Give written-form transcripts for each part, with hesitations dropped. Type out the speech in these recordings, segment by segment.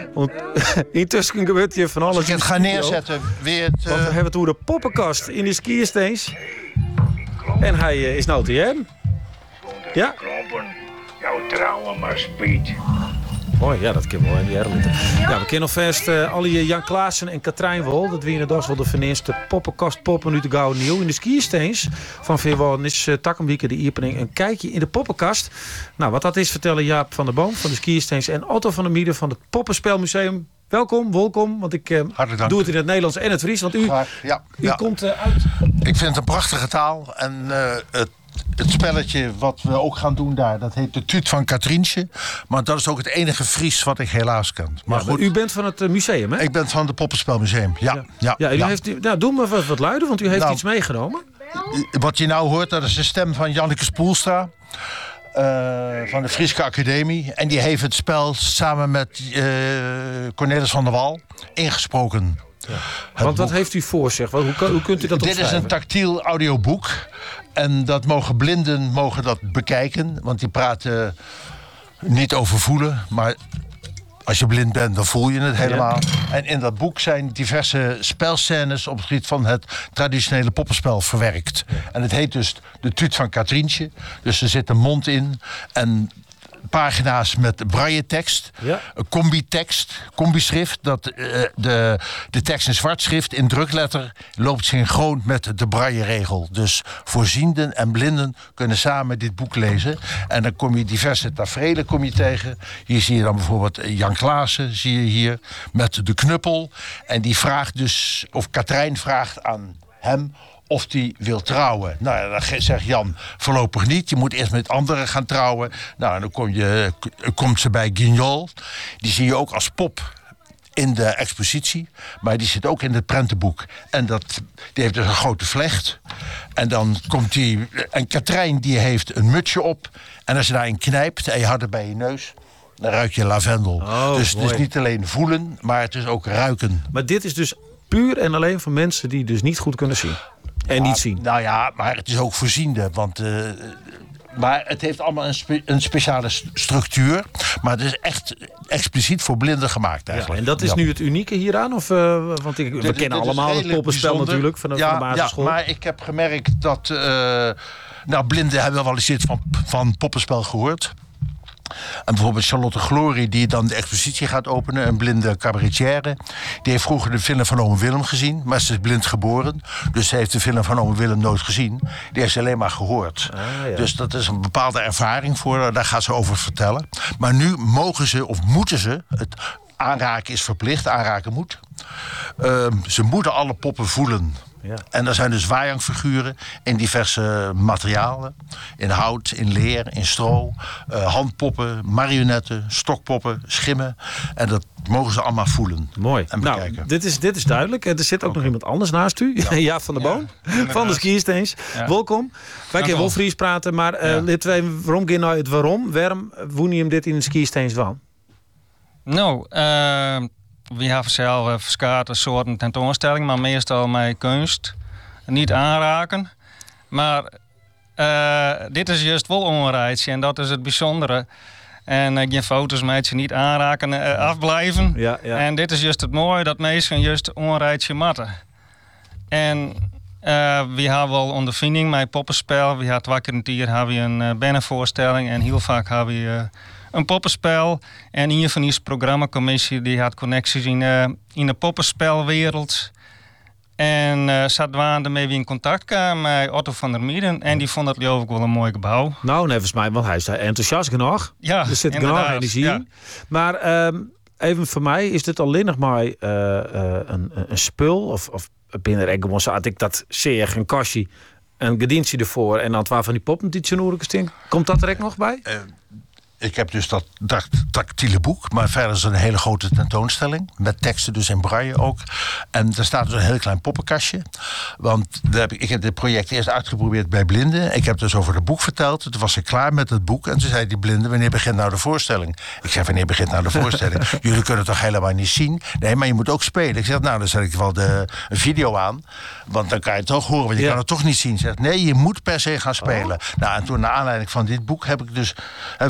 Want intussen gebeurt hier van alles. Als ik het ga neerzetten, weer het... Want we hebben het over de poppenkast in de skiersteens. En hij is nou te hem. Ja. Jouw trouwen maar speed. Mooi, ja, dat kunnen we wel in die herlitten. Ja, we kennen nog vast alle Jan Klaassen en Katrijn Wol. Dat wie inderdaad wel de verneerste poppenkast poppen nu te gauw nieuw. In de skiersteens van Veerwouden is Takkenwieke de Iepening een kijkje in de poppenkast. Nou, wat dat is vertellen Jaap van der Boom van de skiersteens en Otto van der Mieden van het Poppenspelmuseum. Welkom, want ik doe het in het Nederlands en het Fries. Want u komt uit... Ik vind het een prachtige taal en het spelletje wat we ook gaan doen daar, dat heet de Tuut van Katriensje. Maar dat is ook het enige Fries wat ik helaas ken. Maar goed, u bent van het museum, hè? Ik ben van het Poppenspelmuseum, ja. Heeft, doe maar wat luiden, want u heeft iets meegenomen. Wat je nou hoort, dat is de stem van Janneke Spoelstra. Van de Frieske Academie. En die heeft het spel samen met Cornelis van der Wal ingesproken. Ja. Want wat heeft u voor zich? Hoe kunt u dat opschrijven? Dit is een tactiel audioboek. En dat mogen blinden dat bekijken. Want die praten niet over voelen. Maar als je blind bent, dan voel je het helemaal. Ja. En in dat boek zijn diverse spelscènes op het gebied van het traditionele poppenspel verwerkt. Ja. En het heet dus de Tuut van Katriensje. Dus er zit een mond in en pagina's met brailletekst, een combi-schrift. Dat de tekst in zwart schrift in drukletter loopt synchroon met de braille-regel. Dus voorzienden en blinden kunnen samen dit boek lezen. En dan kom je diverse taferelen tegen. Hier zie je dan bijvoorbeeld Jan Klaassen, zie je hier, met de knuppel. En die vraagt dus, of Katrijn vraagt aan hem of die wil trouwen. Nou, dan zegt Jan voorlopig niet. Je moet eerst met anderen gaan trouwen. Nou, en dan komt ze bij Guignol. Die zie je ook als pop in de expositie. Maar die zit ook in het prentenboek. En die heeft dus een grote vlecht. En dan komt die... En Katrijn die heeft een mutsje op. En als je daarin knijpt en je houdt het bij je neus, dan ruik je lavendel. Oh, dus mooi. het is niet alleen voelen, maar het is ook ruiken. Maar dit is dus puur en alleen voor mensen die dus niet goed kunnen zien. En niet zien. Nou ja, maar het is ook voorziende. Want, maar het heeft allemaal een speciale structuur. Maar het is echt expliciet voor blinden gemaakt eigenlijk. Ja, en dat is nu het unieke hieraan? Of, want we kennen allemaal het poppenspel natuurlijk van de basisschool. Ja, maar ik heb gemerkt dat... blinden hebben wel eens iets van poppenspel gehoord. En bijvoorbeeld Charlotte Glory, die dan de expositie gaat openen, een blinde cabaretière. Die heeft vroeger de film van Ome Willem gezien, maar ze is blind geboren. Dus ze heeft de film van Ome Willem nooit gezien. Die heeft ze alleen maar gehoord. Dus dat is een bepaalde ervaring voor haar, daar gaat ze over vertellen. Maar nu mogen ze, of moeten ze, het aanraken is verplicht, aanraken moet. Ze moeten alle poppen voelen. Ja. En er zijn dus Wajang-figuren in diverse materialen. In hout, in leer, in stro. Handpoppen, marionetten, stokpoppen, schimmen. En dat mogen ze allemaal voelen. Mooi. En bekijken. Nou, dit is duidelijk. Er zit ook nog iemand anders naast u. Ja. Jaap van der Boom. Van de skiersteens. Ja. Welkom. Wij kunnen wel Fries praten, maar waarom gaan nou het waarom? Waarom woon je hem dit in de skiersteens van? Nou, we hebben zelf verschillende soorten tentoonstellingen, maar meestal met kunst. Niet aanraken. Maar dit is juist wel onrijtje en dat is het bijzondere. En geen foto's met je niet aanraken, afblijven. Ja. En dit is juist het mooie, dat mensen juist onrijtje matten. En we hebben wel ondervinding met poppenspel. We hebben 2 keer een keer hebben we een bannenvoorstelling en heel vaak hebben we een poppenspel. En een van die programmacommissie die had connecties in de poppenspelwereld. En zat we ermee weer in contact kwamen met Otto van der Mieden. En die vond dat ook wel een mooi gebouw. Nou, nevens mij, want hij is daar enthousiast genoeg. Ja, er zit genoeg energie in. Maar even voor mij is dit alleen nog maar een spul. Of binnen Egmond had ik dat zeer een kastje, een gedientje ervoor. En dan 12 van die poppen die tjenoerlijke. Komt dat er ook nog bij? Ik heb dus dat tactiele boek, maar verder is het een hele grote tentoonstelling. Met teksten dus in braille ook. En er staat dus een heel klein poppenkastje. Want ik heb dit project eerst uitgeprobeerd bij blinden. Ik heb dus over het boek verteld. Toen was ik klaar met het boek. En toen zei die blinde, wanneer begint nou de voorstelling? Ik zei, wanneer begint nou de voorstelling? Jullie kunnen het toch helemaal niet zien? Nee, maar je moet ook spelen. Ik zeg, nou, dan zet ik wel een video aan. Want dan kan je het toch horen, want je kan het toch niet zien. Zegt, nee, je moet per se gaan spelen. Nou, en toen naar aanleiding van dit boek hebben we 3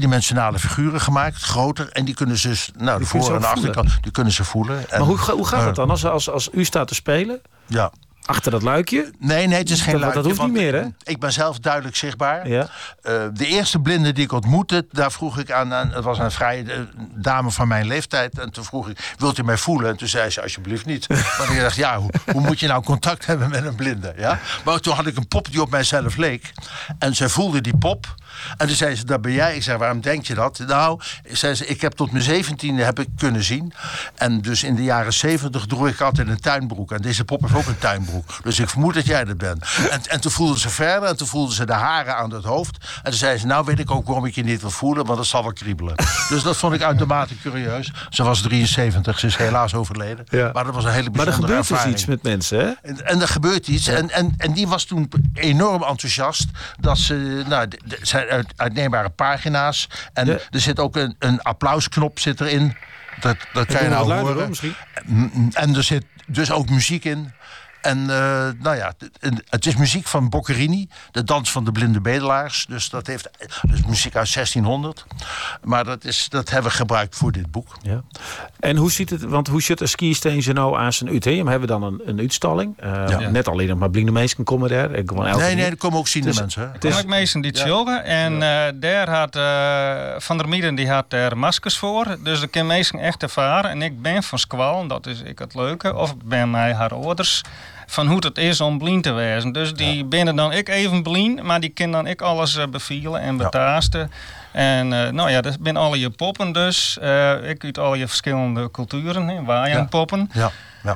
driedimensionale figuren gemaakt, groter. En die kunnen ze dus, de voor- en de achterkant, die kunnen ze voelen. En, maar hoe gaat het dan als u staat te spelen? Ja. Achter dat luikje? Nee, het is geen luikje. Dat hoeft niet meer, hè? Ik ben zelf duidelijk zichtbaar. Ja. De eerste blinde die ik ontmoette, daar vroeg ik aan... Het was een vrije dame van mijn leeftijd. En toen vroeg ik, wilt u mij voelen? En toen zei ze, alsjeblieft niet. Want ik dacht, ja, hoe moet je nou contact hebben met een blinde? Ja? Maar toen had ik een pop die op mijzelf leek. En zij voelde die pop... En toen zei ze, dat ben jij. Ik zei, waarom denk je dat? Nou, zei ze, ik heb tot mijn 17e heb ik kunnen zien. En dus in de jaren 70 droeg ik altijd een tuinbroek. En deze pop heeft ook een tuinbroek. Dus ik vermoed dat jij dat bent. En toen voelde ze verder. En toen voelde ze de haren aan het hoofd. En toen zei ze, nou weet ik ook waarom ik je niet wil voelen. Want dat zal wel kriebelen. Dus dat vond ik uitermate curieus. Ze was 73, ze is helaas overleden. Ja. Maar dat was een hele bijzondere ervaring. Maar er gebeurt dus iets met mensen, hè? En er gebeurt iets. Ja. En die was toen enorm enthousiast. Dat ze, zijn uitneembare pagina's. En er zit ook een applausknop zit erin. Dat kan je nou horen. Misschien. En er zit dus ook muziek in. En het is muziek van Boccherini, de dans van de blinde bedelaars. Dus dat heeft muziek uit 1600. Maar dat hebben we gebruikt voor dit boek. Ja. En hoe ziet het, want hoe ziet een skiesteentje nou aan zijn museum? Hebben we dan een uitstalling? Net alleen nog maar blinde mensen komen daar. Nee, er komen ook ziende mensen. Het is ook mensen die chillen. En daar had Van der Mieden die had er maskers voor. Dus de kan mensen echt ervaren. En ik ben van Squal, en dat is het leuke. Of ben mij haar ouders. Van hoe het is om blind te wezen. Dus die binnen dan ik even blind, maar die kunnen dan ik alles bevielen en betaasten. En dat zijn alle je poppen dus. Ik uit al je verschillende culturen, waaienpoppen. Ja.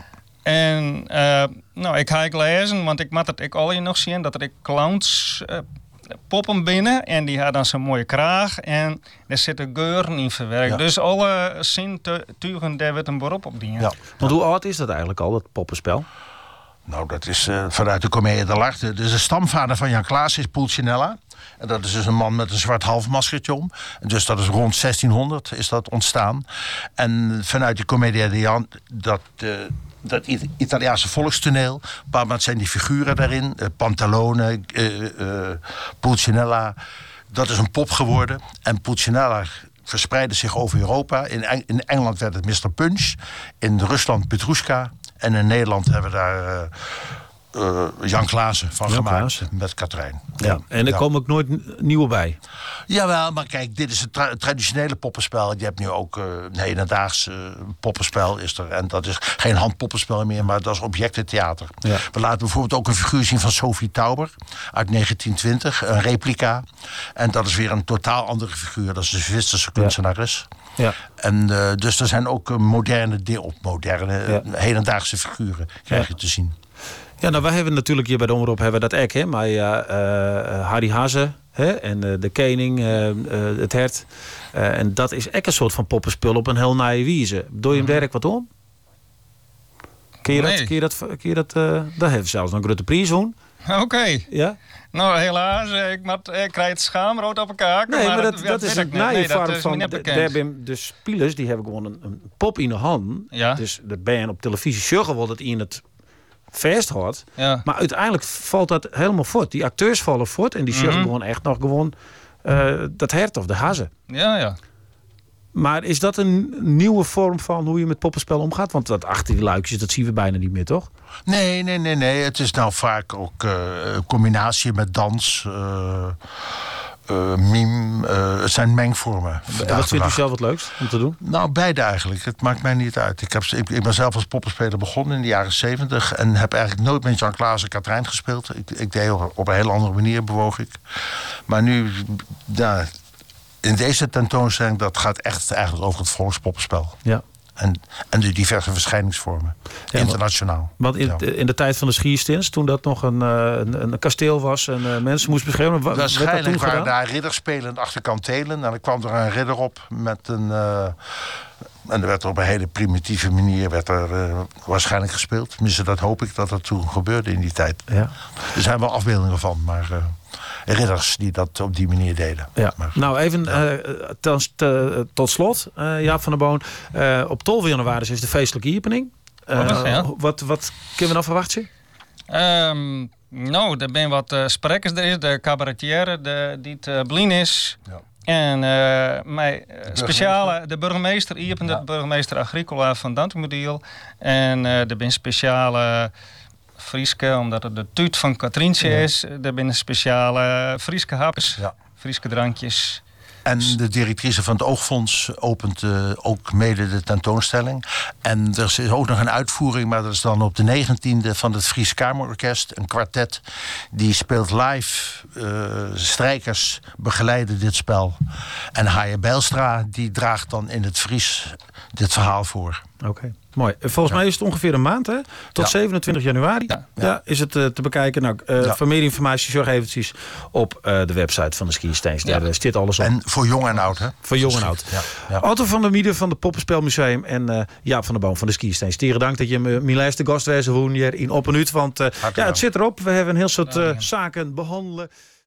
En ik ga lezen, want ik moet het al je nog zien, dat er clowns poppen binnen. En die hadden dan zo'n mooie kraag. En er zitten geuren in verwerkt. Ja. Dus alle zintuigen, daar wordt een beroep op dienen. Ja. Want hoe oud is dat eigenlijk al, dat poppenspel? Nou, dat is vanuit de Commedia dell'arte. Dus de stamvader van Jan Klaas is Pulcinella. En dat is dus een man met een zwart halfmaskertje om. En dus dat is rond 1600 is dat ontstaan. En vanuit de Commedia dell'arte, dat Italiaanse volkstoneel. Op een bepaald moment zijn die figuren daarin. Pantalone, Pulcinella. Dat is een pop geworden. En Pulcinella verspreidde zich over Europa. In Engeland werd het Mr. Punch. In Rusland Petrushka. En in Nederland hebben we daar Jan Klaassen van gemaakt met Katrijn. Ja. En er komen ook nooit nieuwe bij. Jawel, maar kijk, dit is het traditionele poppenspel. Je hebt nu ook een hedendaags poppenspel is er. En dat is geen handpoppenspel meer, maar dat is objectentheater. Ja. We laten bijvoorbeeld ook een figuur zien van Sophie Tauber uit 1920, een replica. En dat is weer een totaal andere figuur. Dat is de Zwitserse kunstenares. Ja. En dus er zijn ook moderne hedendaagse figuren krijg je te zien. Ja, nou, wij hebben natuurlijk hier bij de Omroep hebben we dat ek, hè, maar Harry Haze en de Kening, het Hert. En dat is echt een soort van poppenspul op een heel naaie wijze. Doe je hem direct wat om? Kun je dat? Dat heeft zelfs een grote prijs doen. Oké. Ja? Nou, helaas. Ik krijg het schaamrood op elkaar. Nee, maar dat is een naaie vorm van... Daar hebben de spelers, die hebben gewoon een pop in de hand. Ja. Dus de band op televisie zorgen wel dat in het vasthoudt. Ja. Maar uiteindelijk valt dat helemaal voort. Die acteurs vallen voort en die zorgen gewoon echt nog gewoon dat hert of de hazen. Ja. Maar is dat een nieuwe vorm van hoe je met poppenspel omgaat? Want dat achter die luikjes, dat zien we bijna niet meer, toch? Nee. Het is nou vaak ook een combinatie met dans, mime. Het zijn mengvormen. Wat vindt u zelf het leukst om te doen? Nou, beide eigenlijk. Het maakt mij niet uit. Ik ben zelf als poppenspeler begonnen in de jaren 70... en heb eigenlijk nooit met Jan Klaas en Katrijn gespeeld. Ik deed op een hele andere manier, bewoog ik. Maar nu... in deze tentoonstelling, dat gaat echt eigenlijk over het volkspoppenspel. Ja. En de diverse verschijningsvormen. Ja, internationaal. Want in de tijd van de Schierstins, toen dat nog een kasteel was en mensen moesten beschermen. Waarschijnlijk waren daar ridders spelend achter kantelen. En dan kwam er een ridder op met een... en er werd op een hele primitieve manier waarschijnlijk gespeeld. Tenminste, dat hoop ik dat dat toen gebeurde in die tijd. Ja. Er zijn wel afbeeldingen van, maar... ridders die dat op die manier deden. Ja. Maar, nou, even tot slot, Jaap van der Boon. Op 12 januari is de feestelijke opening. Wat kunnen we dan verwachten? Nou, er zijn wat sprekers. Er is de cabaretière die het blien is. Ja. En speciale, de burgemeester Iepen, de burgemeester Agricola van Dantemodiel. En er zijn speciale Frieske, omdat het de tuut van Katrientje is. Er zijn speciale Frieske hapjes, Frieske drankjes. En de directrice van het Oogfonds opent ook mede de tentoonstelling. En er is ook nog een uitvoering, maar dat is dan op de 19e van het Fries Kamerorkest. Een kwartet die speelt live. Strijkers begeleiden dit spel. En Haaien Bijlstra die draagt dan in het Fries dit verhaal voor. Oké. Mooi. Volgens mij is het ongeveer een maand, hè? Tot 27 januari is het te bekijken. Nou, voor meer informatie zorg eventjes op de website van de Skiersteins. Daar zit alles op. En voor jong en oud, hè? Voor jong en oud. Ja. Otto van der Mieden van het Poppenspelmuseum en Jaap van der Boom van de Skiersteins. Tieren dank dat je mijn lijst de gast wezen hier in Op en Uit. Want het zit erop. We hebben een heel soort zaken behandelen.